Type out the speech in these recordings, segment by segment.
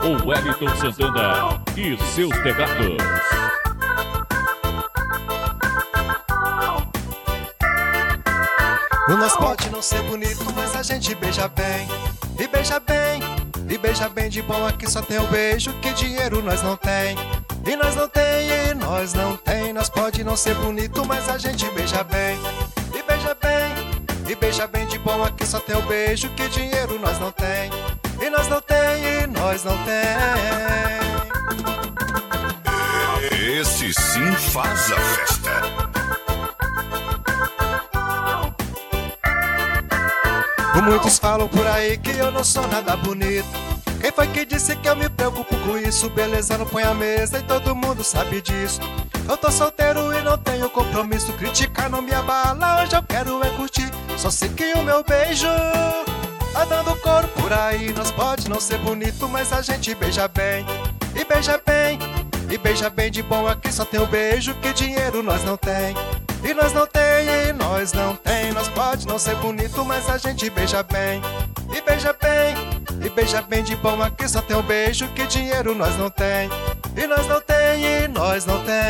o Wellington Santana e seus pegados. O nosso pode não ser bonito, mas a gente beija bem. E beija bem, e beija bem de bom. Aqui só tem o beijo, que dinheiro nós não tem. E nós não tem, e nós não tem. Nós pode não ser bonito, mas a gente beija bem. E beija bem, e beija bem de bom. Aqui só tem o beijo, que dinheiro nós não tem. E nós não tem, e nós não tem. Esse sim faz a festa. Muitos falam por aí que eu não sou nada bonito. Quem foi que disse que eu me preocupo com isso? Beleza não põe a mesa e todo mundo sabe disso. Eu tô solteiro e não tenho compromisso. Criticar não me abala, hoje eu quero é curtir. Só sei que o meu beijo tá dando coro por aí. Nós pode não ser bonito, mas a gente beija bem. E beija bem, e beija bem de bom. Aqui só tem o beijo, que dinheiro nós não tem. E nós não tem, e nós não tem. Nós pode não ser bonito, mas a gente beija bem. E beija bem, e beija bem de bom. Aqui só tem um beijo, que dinheiro nós não tem. E nós não tem, e nós não tem.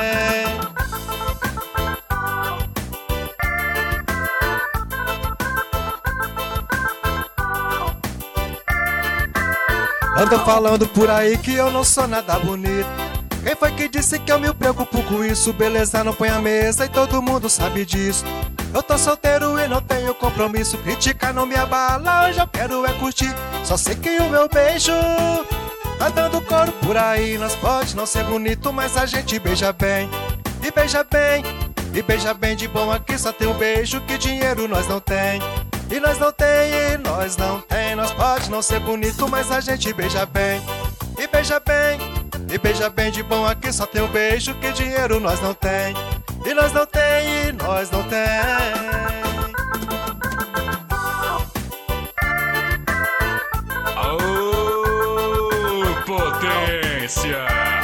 Ando falando por aí que eu não sou nada bonito. Quem foi que disse que eu me preocupo com isso? Beleza não põe a mesa e todo mundo sabe disso. Eu tô solteiro e não tenho compromisso. Criticar não me abala, hoje eu quero é curtir. Só sei que o meu beijo tá dando coro por aí. Nós pode não ser bonito, mas a gente beija bem. E beija bem, e beija bem de bom. Aqui só tem um beijo, que dinheiro nós não tem. E nós não tem, e nós não tem. Nós pode não ser bonito, mas a gente beija bem. E beija bem, e beija bem de bom. Aqui só tem um beijo, que dinheiro nós não tem. E nós não tem, e nós não tem. Aô, potência!